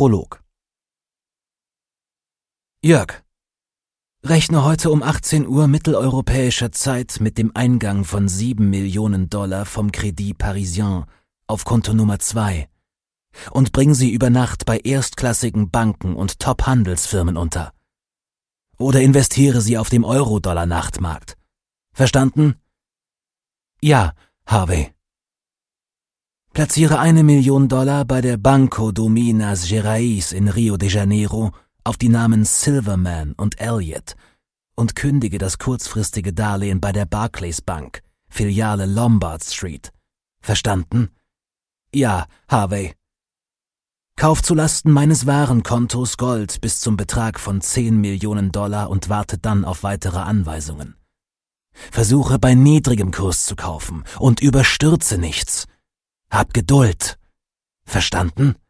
Prolog. Jörg, rechne heute um 18 Uhr mitteleuropäischer Zeit mit dem Eingang von 7 Millionen $ vom Crédit Parisien auf Konto Nummer 2 und bring sie über Nacht bei erstklassigen Banken und Top-Handelsfirmen unter. Oder investiere sie auf dem Euro-Dollar-Nachtmarkt. Verstanden? Ja, Harvey. Platziere 1 Million $ bei der Banco do Minas Gerais in Rio de Janeiro auf die Namen Silverman und Elliott und kündige das kurzfristige Darlehen bei der Barclays Bank, Filiale Lombard Street. Verstanden? Ja, Harvey. Kauf zulasten meines Warenkontos Gold bis zum Betrag von 10 Millionen $ und warte dann auf weitere Anweisungen. Versuche bei niedrigem Kurs zu kaufen und überstürze nichts. Hab Geduld. Verstanden?